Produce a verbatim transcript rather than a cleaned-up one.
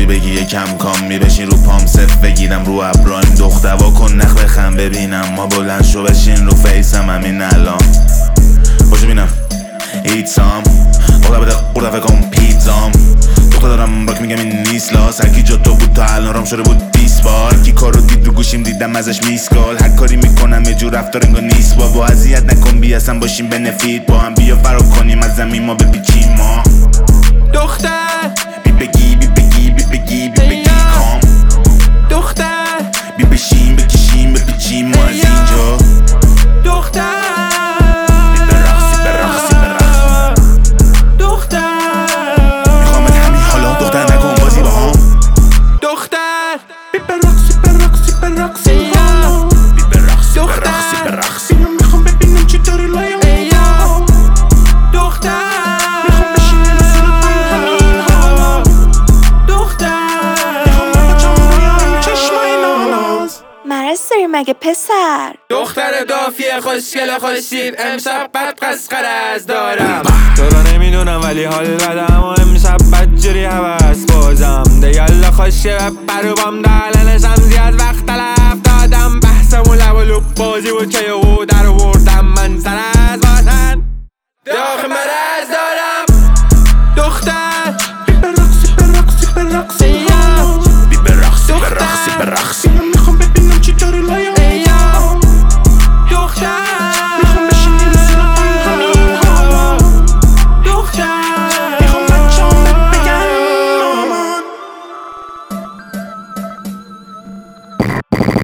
بگی یکم کام می بشین رو پام صف بگیرم رو ابرایم دختوا کن نخ بخم ببینم ما بلند شو بشین رو فیسم همین الان باشو بینم ایت سام قرده بده قرده فکرم پیتزام دختر دارم باک میگم این نیست لاس هرکی جا تو بود تا الان رام شده بود بیست بار کی کارو دید رو گوشیم دیدم ازش میسکال هر کاری میکنم یه جور رفتار انگار نیست بابا اذیت نکن بی اصلا باشیم بنفیت با هم بیا فرار کنیم از زمین ما بپیچیم ما دختر بی بگی بی بگی بی بگی بی بگی کام دختر بی بشیم بکشیم بپیچیم ما از اینجا دختر مرض داری مگه پسر؟ دختر دافیه خوشگل خوشید امشب بد قسقر از دارم تو رو نمیدونم ولی حال بدم و امشب بد جوری حوث بازم ده یالا خوشه و پروبام دالنشم زیاد وقت تلف دادم بحثم و لب و لب بازی و چه و در وردم من سرم